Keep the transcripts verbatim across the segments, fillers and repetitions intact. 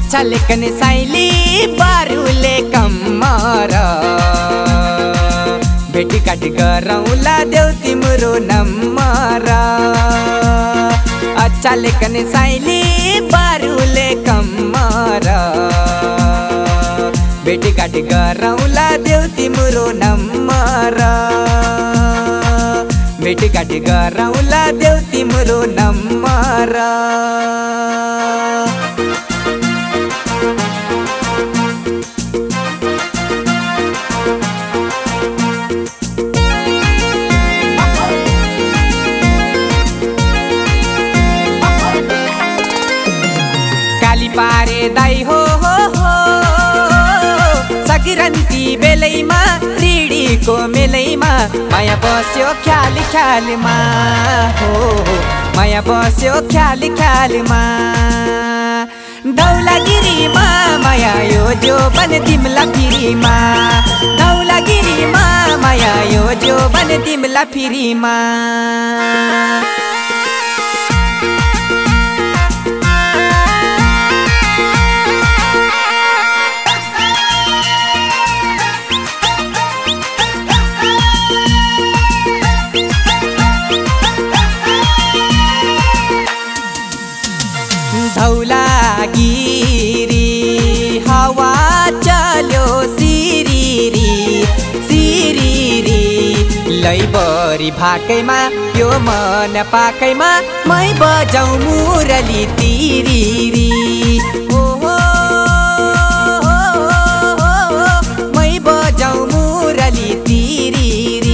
अच्छा लेकन साइली बारूले कम्मर भेटी काटी गरौला देऊ तिम्रो नम्बर अच्छा लेकन साइली बारूले कम्मर भेटी काटी गरौला देऊ तिम्रो नम्बर भेटी काटी गरौला देऊ तिम्रो नम्बर पारे दाई हो हो हो सगिरन्ती बेलैमा रिडीको मेलैमा माया बस्यो ख्याली ख्यालीमा हो माया बस्यो ख्याली ख्यालीमा धौलागिरीमा माया यो जो बन तिमला फिरीमा धौलागिरीमा माया यो जो बन तिमला फिरीमा धौलागिरी हावा चल्यो सिरिरी सिरिरी लैबरी भाकैमा यो मन पाकैमा मै बजाउ मुरली तिरिरी हो हो मै बजाउ मुरली तिरिरी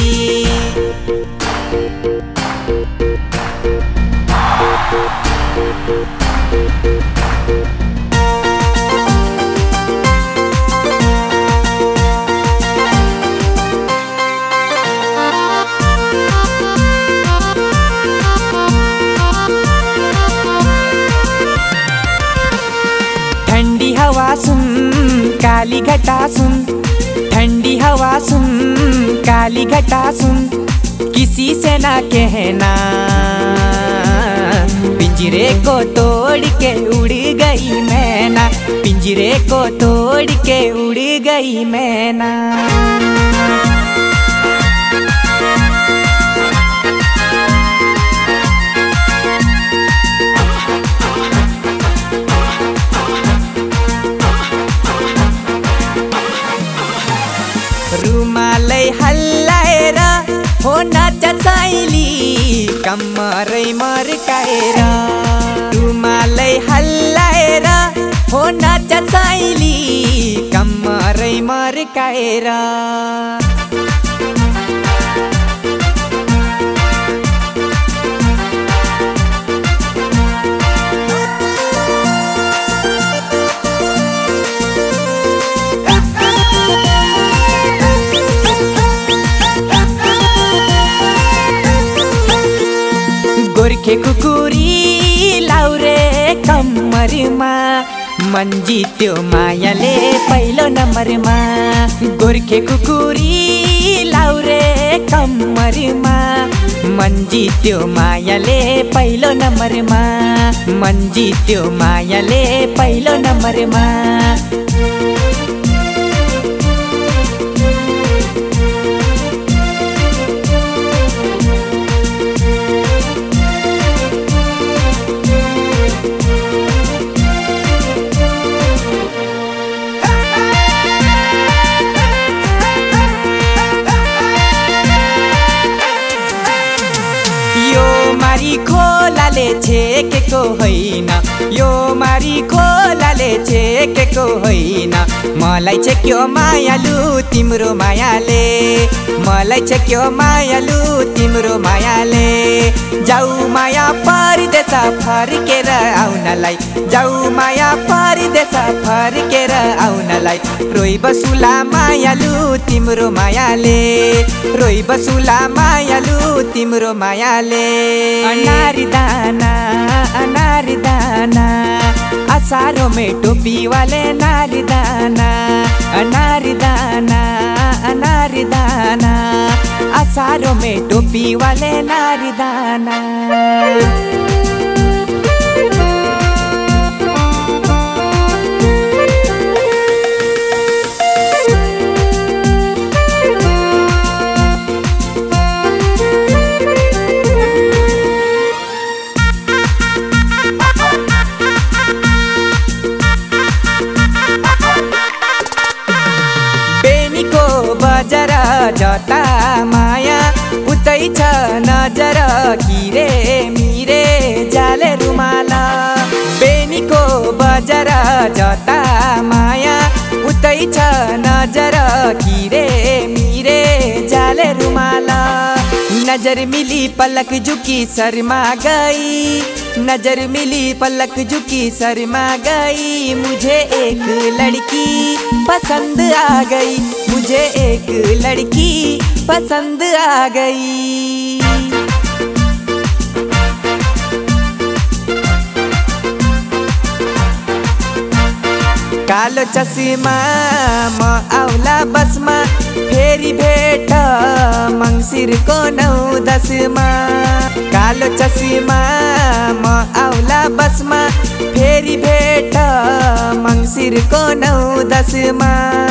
ठंडी हवा सुन काली घटा सुन ठंडी हवा सुन काली घटा सुन किसी से ना कहना पिंजरे को तोड़ के उड़ गई मैना पिंजरे को तोड़ के उड़ गई मैना रुमालै हल्लाएर हो नाच साइली कम्मरै मर्काएर रुमालै हल्लाएर हो नाच साइली कम्मरै मर्काएर गोर्खे कुकुरी लाउरे कम्मरमा मन जित्यो मायाले पहिलो नम्बरमा गोर्खे कुकुरी लाउरे कम्मरमा मन जित्यो मायाले पहिलो नम्बरमा मन जित्यो मायाले पहिलो नम्बरमा खोलाले छेकेको होइन यो मारी खोलाले छेकेको होइन मलाई छेक्यो मायालु तिम्रो मायाले मलाई छेक्यो मायालु तिम्रो मायाले जाऊ माया परदेश फर्केर आउनलाई जाऊ माया परदेश फर्केर आउनलाई रोइ बसुला मायालु तिम्रो मायाले रोइ बसुला मायालु तिम्रो मायाले अनारी दाना अनारी दाना असारों में टोपी वाले नारी दाना अनारी दाना अनारी दाना असारों में टोपी वाले नारी दाना। माया उतै छ नजर किरे मिरे जाले रुमाला बेनीको बजार जता माया उतै छ नजर किरे मिरे जाले रुमाला नजर मिली पलक झुकी शर्मा गई नजर मिली पलक झुकी शर्मा गई मुझे एक लड़की पसंद आ गई मुझे एक लड़की पसंद आ गई। कालो चश्मा म आउला बसमा फेरि भेट मङ्सिरको नौ दसमा कालो चश्मा म आउला बसमा फेरि भेट मङ्सिरको नौ दसमा।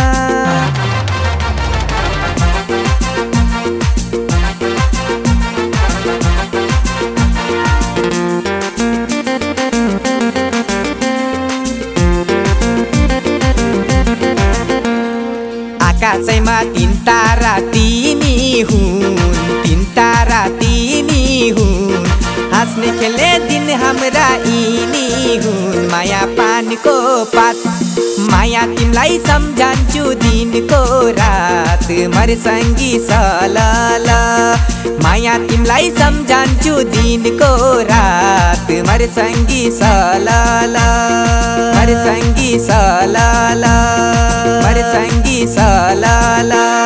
आकाशैमा तीन तारा तिमी हुन् तीन तारा तिमी हुन् हाँस्ने खेल्ने दिन हाम्रा यिनी हुन् माया पानीको पात माया तिमीलाई सम्झन्छु दिनको रात मरसँगी सलल माया तिमीलाई सम्झन्छु दिनको रात मरसँगी सलल मरसँगी सलल मरसँगी सलल।